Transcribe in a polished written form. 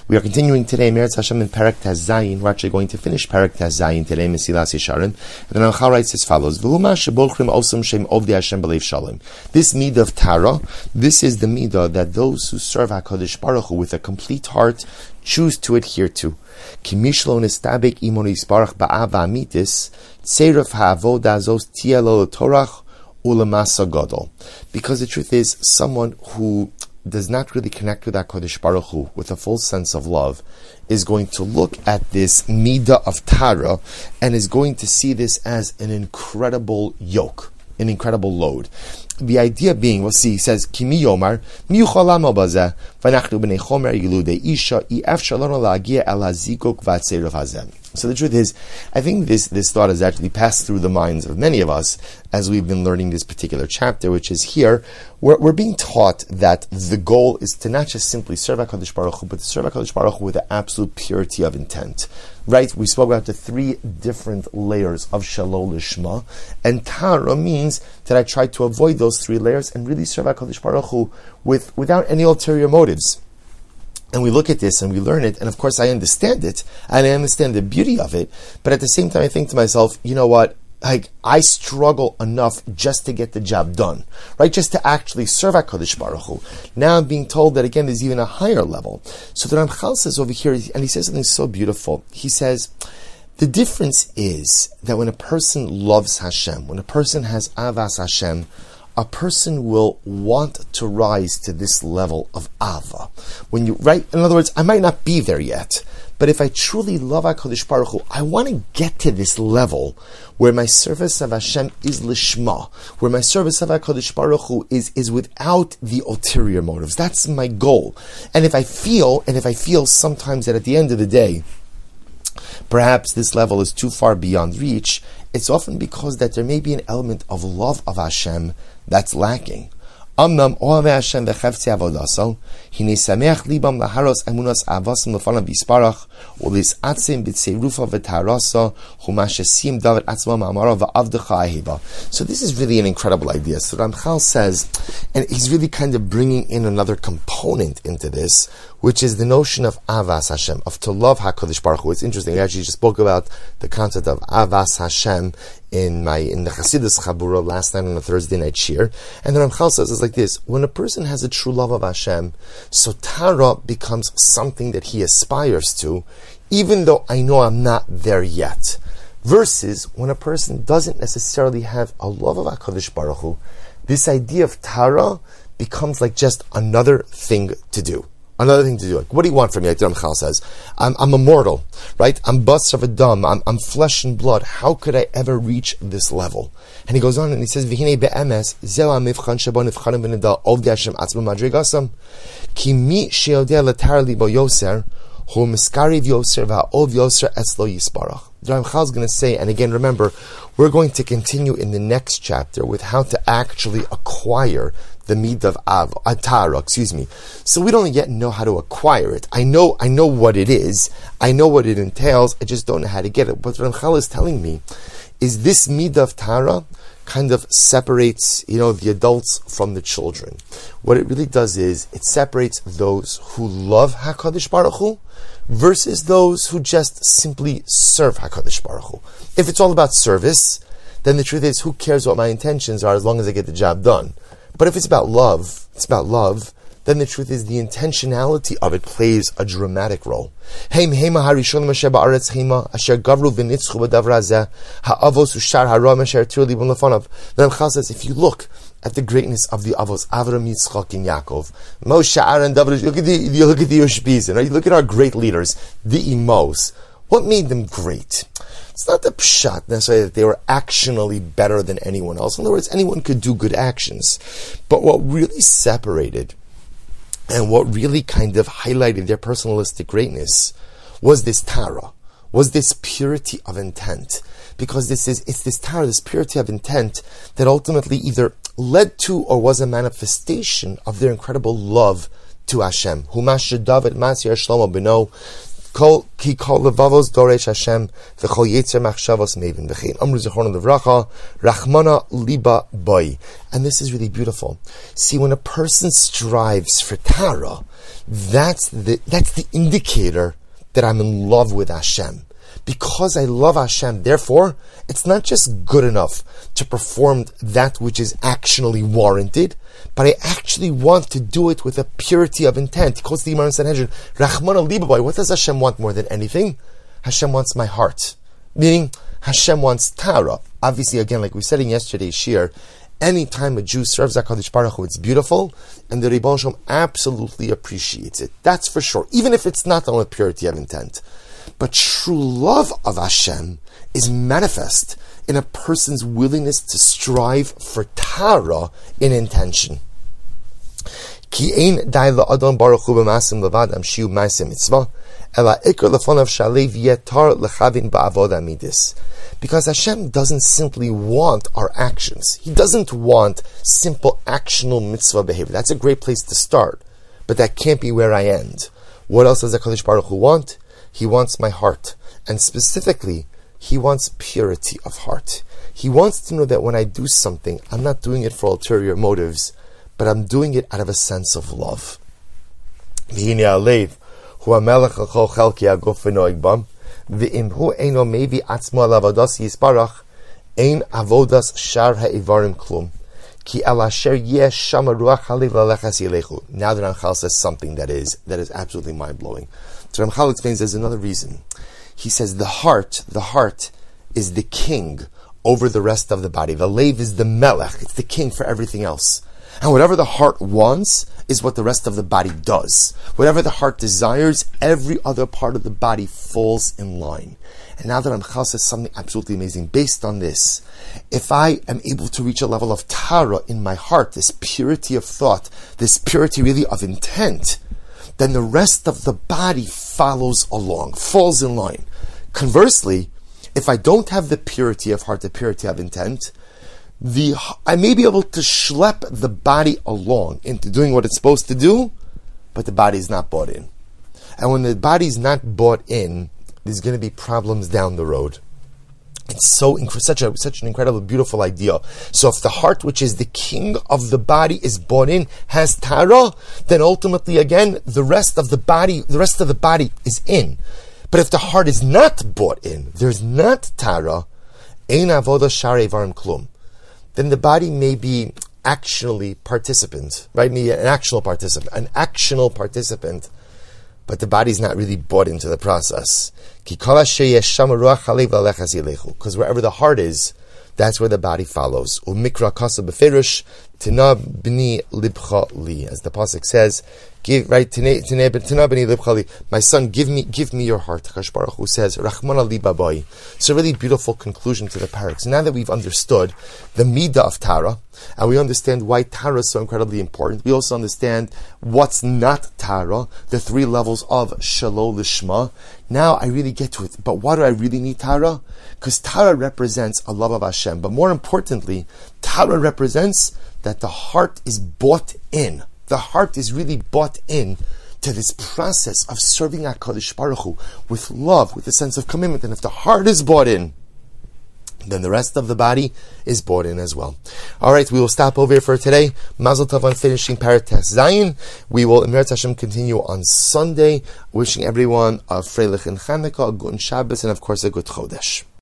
We are continuing today, Meretz Hashem in Perek Tez Zayin. We're actually going to finish Perek Tez Zayin today, Mesilas Yesharim. And then Ramchal writes as follows: V'huma shebolchrim osam shem ovdei Hashem b'leiv shalom. This midah of Tara, this is the midah that those who serve HaKadosh Baruch Hu with a complete heart choose to adhere to. Ki mishlo nestabek imon yisbarach ba'ava amitis, tzeiruf ha'avoda zos tia lo torach u'lemasa gadol. Because the truth is, someone who does not really connect with HaKadosh Baruch Hu with a full sense of love is going to look at this midah of Tara and is going to see this as an incredible yoke, an incredible load. The idea being, we'll see, he says, Kimi Yomar, Mi Yucholam Obazeh, Vanachnu B'nei Chomer Yiludei Isha, I'ef Shalom La'agia El HaZikok V'Atzeirov Hazem. So the truth is, I think this thought has actually passed through the minds of many of us as we've been learning this particular chapter, which is here, we're being taught that the goal is to not just simply serve HaKadosh Baruch Hu, but to serve HaKadosh Baruch Hu with the absolute purity of intent. Right? We spoke about the 3 different layers of Shalom Lishma, and Tara means that I try to avoid those 3 layers and really serve HaKadosh Baruch Hu without any ulterior motives. And we look at this and we learn it, and of course I understand it, and I understand the beauty of it, but at the same time I think to myself, you know what, I struggle enough just to get the job done, right? Just to actually serve HaKadosh Baruch Hu. Now I'm being told that again there's even a higher level. So the Ramchal says over here, and he says something so beautiful, he says, the difference is that when a person loves Hashem, when a person has Avas Hashem, a person will want to rise to this level of Ava. When you, right? In other words, I might not be there yet, but if I truly love HaKadosh Baruch Hu, I want to get to this level where my service of Hashem is lishma, where my service of HaKadosh Baruch Hu is without the ulterior motives. That's my goal. And if I feel sometimes that at the end of the day, perhaps this level is too far beyond reach, it's often because that there may be an element of love of Hashem that's lacking. Amnam ohavei Hashem v'chevtzi avodaso, hine sameach libam laharos emunas avasim lefanav yisparach, u'lis'atzim b'tzeirufa v'tarasa, humashesim david atzma ma'amara v'avdecha ahiva. So this is really an incredible idea. So Ramchal says, and he's really kind of bringing in another component into this, which is the notion of Avas Hashem, of to love HaKadosh Baruch Hu. It's interesting, I actually just spoke about the concept of Avas Hashem in the Chassidus Chabura last night on a Thursday night shir. And the Ramchal says it's like this: when a person has a true love of Hashem, so Tara becomes something that he aspires to, even though I know I'm not there yet. Versus when a person doesn't necessarily have a love of HaKadosh Baruch Hu, this idea of Tara becomes like just another thing to do. Another thing to do. Like, what do you want from me? Like the Ramchal says, I'm immortal, right? I'm basar v'dam. I'm flesh and blood. How could I ever reach this level? And he goes on and he says, "V'hinei be'emes zeh ha'mivchan shebo nivchanim b'nedal ovdei Hashem atzma madrigasam ki mi she'odeh l'tar libo yoser hu miskariv yoser v'ha'ov yoser etzlo yisparach." The Ramchal is going to say, and again, remember, we're going to continue in the next chapter with how to actually acquire the midah of Tara, So we don't yet know how to acquire it. I know what it is. I know what it entails. I just don't know how to get it. What Ramchal is telling me is this midah of Tara kind of separates, the adults from the children. What it really does is it separates those who love HaKadosh Baruch Hu versus those who just simply serve HaKadosh Baruch Hu. If it's all about service, then the truth is, who cares what my intentions are as long as I get the job done? But if it's about love, then the truth is the intentionality of it plays a dramatic role. The Ramchal says, if you look at the greatness of the Avos, Avram, Yitzchak, and Yaakov, Moshe, Aaron, David, look at the Yoshbizin, right? You look at our great leaders, the Imos. What made them great? It's not the pshat necessarily that they were actionally better than anyone else. In other words, anyone could do good actions. But what really separated and what really kind of highlighted their personalistic greatness was this Tara, was this purity of intent. Because it's this Tara, this purity of intent that ultimately either led to or was a manifestation of their incredible love to Hashem. Humash David Masir Shlomo Beno. Kol ki kol levavos doresh Hashem v'chol yetzer machshavos mevin v'chein amru zechron levracha rachmana liba boy. And this is really beautiful. See, when a person strives for Tara, that's the indicator that I'm in love with Hashem. Because I love Hashem, therefore, it's not just good enough to perform that which is actually warranted, but I actually want to do it with a purity of intent. He calls the Gemara in Sanhedrin, Rachmana libabai. What does Hashem want more than anything? Hashem wants my heart. Meaning, Hashem wants Tara. Obviously, again, like we said in yesterday's shir, anytime a Jew serves HaKadosh Baruch Hu, it's beautiful, and the Rebbeinu Shalom absolutely appreciates it. That's for sure, even if it's not done with purity of intent. But true love of Hashem is manifest in a person's willingness to strive for Tara in intention. Ki ein dai la'adam baruch hu b'masim levad am shiu ma'asim mitzvah ela ikar lefonav shalev yetar lechavin ba'avoda midis. Because Hashem doesn't simply want our actions. He doesn't want simple actional mitzvah behavior. That's a great place to start, but that can't be where I end. What else does HaKadosh Baruch Hu want? He wants my heart. And specifically, He wants purity of heart. He wants to know that when I do something, I'm not doing it for ulterior motives, but I'm doing it out of a sense of love. V'hine alev hu hamelech l'chol chelki haguf v'noeg bam v'im hu eino mevi atzmo al avodas yisparach ein avodas shar ha'ivarim klum ki al asher yesh shama ruach halev lalechas yilechu. Now the Ramchal says something that is absolutely mind-blowing. So Ramchal explains there's another reason. He says the heart is the king over the rest of the body. The lev is the melech, it's the king for everything else. And whatever the heart wants is what the rest of the body does. Whatever the heart desires, every other part of the body falls in line. And now that Ramchal says something absolutely amazing, based on this, if I am able to reach a level of Tara in my heart, this purity of thought, this purity really of intent, then the rest of the body follows along, falls in line. Conversely, if I don't have the purity of heart, the purity of intent, I may be able to schlep the body along into doing what it's supposed to do, but the body is not bought in. And when the body is not bought in, there's going to be problems down the road. It's such an incredible, beautiful idea. So if the heart, which is the king of the body, is bought in, has Tara, then ultimately, again, the rest of the body is in. But if the heart is not bought in, there's not Tara, ein avoda shar evarim klum, then the body may be actually participant, right? Maybe an actional participant, but the body's not really bought into the process. Because wherever the heart is, that's where the body follows. As the pasuk says, my son, give me your heart. HaKadosh Baruch Hu says, Rachmana li babai. It's a really beautiful conclusion to the parak. So now that we've understood the midah of Tara, and we understand why Tara is so incredibly important, we also understand what's not Tara, the three levels of Shalol Lishma. Now I really get to it. But why do I really need Tara? Because Tara represents a love of Hashem. But more importantly, Tara represents that the heart is bought in. The heart is really bought in to this process of serving HaKadosh Baruch Hu with love, with a sense of commitment. And if the heart is bought in, then the rest of the body is bought in as well. All right, we will stop over here for today. Mazel tov on finishing Parak Tes Zayin. We will, Emirat Hashem, continue on Sunday. Wishing everyone a Freilich and Chanukah, a good Shabbos, and of course a good Chodesh.